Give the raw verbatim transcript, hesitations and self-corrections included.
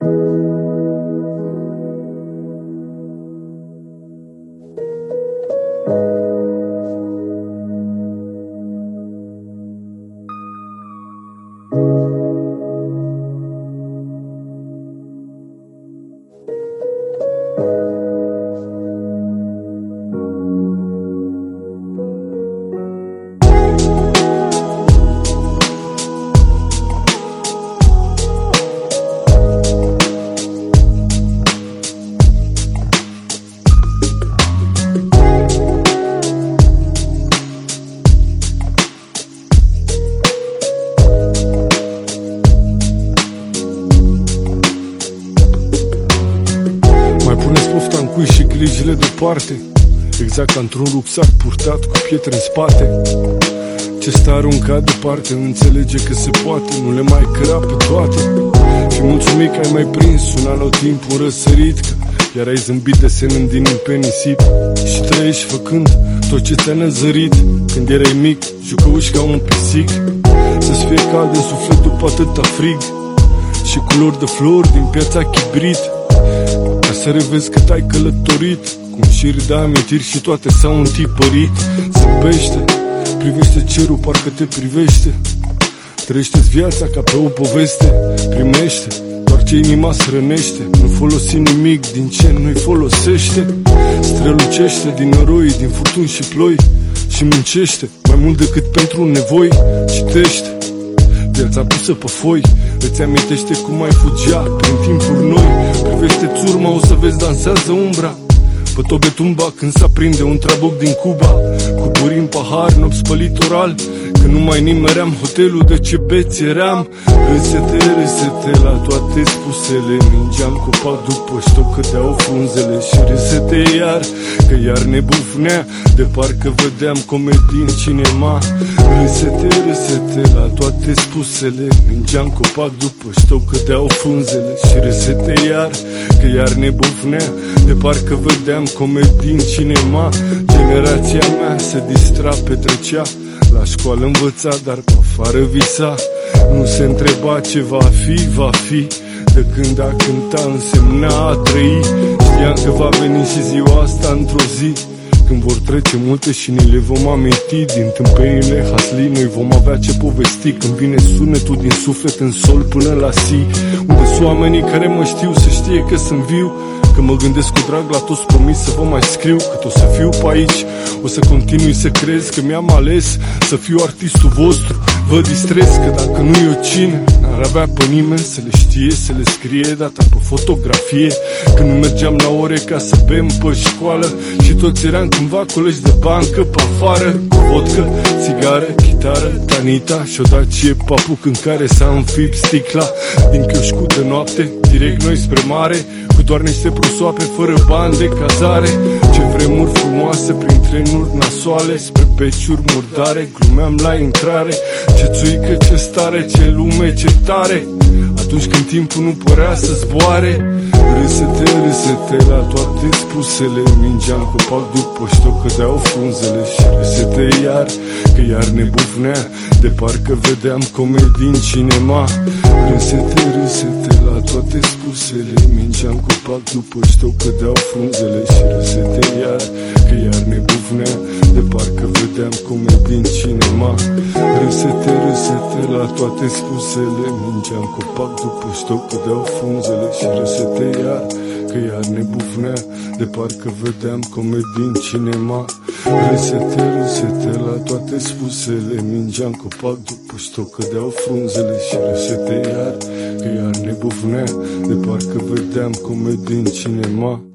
Pofta-n cui și grijile departe, exact ca într-un rucsac purtat cu pietre în spate. Ce stă aruncat departe, nu înțelege că se poate, nu le mai căra pe toate. Și mulțumit că ai mai prins un anotimp, un răsărit, că iar ai zâmbit desenând din pe nisip. Și trăiești făcând tot ce ți-a năzărit când erai mic, jucăuși ca un pisic. Să-ți fie cald în suflet după atâta frig și culori de flori din piața chibrit, ca să revezi cât ai călătorit, cu șiri de amintiri și toate s-au întipărit. Zâmbește, privește cerul, parcă te privește, trăiește-ți viața ca pe o poveste. Primește doar ce inima îți hrănește, nu folosi nimic din ce nu-i folosește. Strălucește din noroi, din furtuni și ploi și muncește mai mult decât pentru nevoi. Citește viața pusă pe foi, îți amintește cum ai fugea prin timpuri noi. Privește țurma, o să vezi dansează umbra pe Tobetumba când s-aprinde un trabuc din Cuba. Cu buri în pahar, nopți pe litoral, că nu mai nimeream hotelul de ce beți eram. Râsete, râsete la toate spusele, mingeam copac după știu că deau frunzele. Și râsete iar, că iar ne bufnea, de parcă vedeam comedii în cinema. Râsete, râsete la toate spusele, mingeam copac după știu că deau frunzele. Și râsete iar, că iar ne bufnea, de parcă vedeam comedii în cinema. Generația mea se distra, petrecea, la școală învăța, dar pe afară visa. Nu se întreba ce va fi, va fi, de când a cânta însemna a trăi. Știam că va veni și ziua asta într-o zi, când vor trece multe și ni le vom aminti. Din tâmpenile haslii noi vom avea ce povesti, când vine sunetul din suflet în sol până la si. Unde sunt oamenii care mă știu, să știe că sunt viu, că mă gândesc cu drag la toți, promis să vă mai scriu, că o să fiu pe aici, o să continui să crezi că mi-am ales să fiu artistul vostru. Vă distrez că dacă nu eu cine, n-ar avea pe nimeni să le știe, să le scrie data pe fotografie. Când nu mergeam la ore ca să bem pe școală și toți eram cândva colegi de bancă pe afară, cu vodcă, țigară, chitară, tanita și odacie papuc în care s-a înfipt sticla. Din chioșcul de noapte, direct noi spre mare, cu doar niște prosoape fără bani de cazare. Ce vremuri frumoase prin trenuri nasoale, spre peciuri murdare, glumeam la intrare. Ce țuică, ce stare, ce lume, ce tare, atunci când timpul nu părea să zboare. Râsete, râsete la toate spusele, mingeam copac după știu că deau frunzele. Și râsete iar, că iar ne bufnea, de parcă vedeam comedii în cinema. Râsete, râsete la toate spusele, mingeam copac după știu că deau frunzele. Și râsete iar, că iar ne bufnea, de parcă vedeam comedii în cinema. Râsete, râsete la toate spusele, mingeam copac după știu că deau frunzele. Și râsete iar, că iar ne bufnea, de parcă vedeam comedii în cinema. Râsete, râsete la toate spusele, mingeam copac după știu că deau frunzele. Și râsete iar, că iar ne bufnea, de parcă vedeam comedii în cinema.